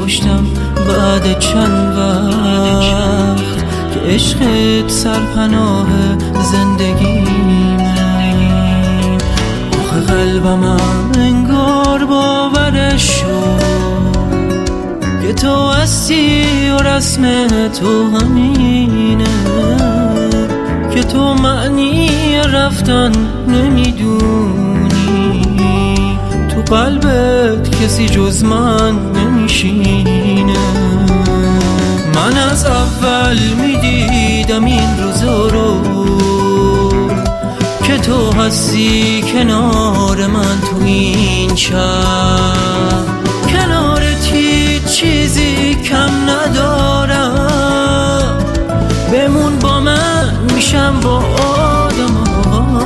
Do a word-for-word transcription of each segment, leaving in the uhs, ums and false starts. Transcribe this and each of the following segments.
پشتم بعد چند وقت که عشقت سرپناه زندگیمه. آخه قلبم انگار باورش شد که تو هستی و رسم تو همینه، که تو معنی رفتن نمیدونی، تو قلبت کسی جز من نمیشینه. من از اول میدیدم این روزا رو که تو هستی کنار من تو این شب، کنارت هیچ چیزی کم ندارم، بمون با من میشم با آدم ها.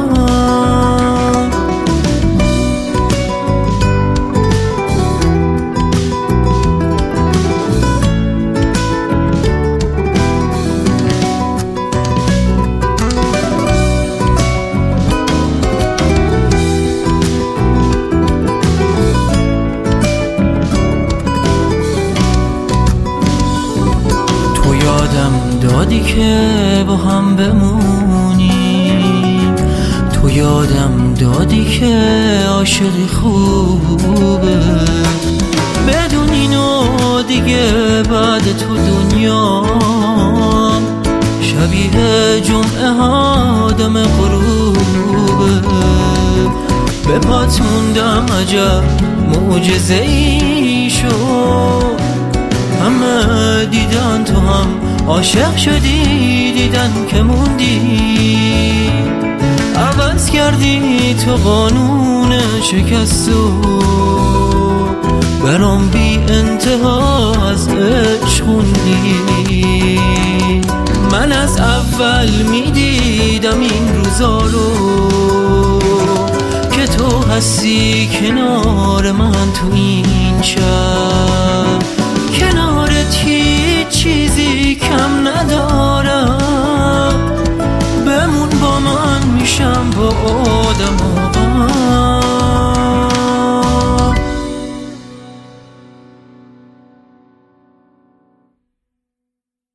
تو یادم دادی که با هم بمونیم، تو یادم دادی که عاشقی خوبه، بدون اینو دیگه بعد تو دنیا شبیه جمعه آدم غروبه. به پات موندم عجب معجزه ای شد، همه دیدن تو هم عاشق شدی، دیدن که موندی، عوض کردی تو قانون شکستو، برام بی انتها از عشق خوندی. من از اول میدیدم این روزا رو که تو هستی کنار من تو این شب، کنارت هیچ چیزی کم ندارم، بمون با من میشم با آدم ها.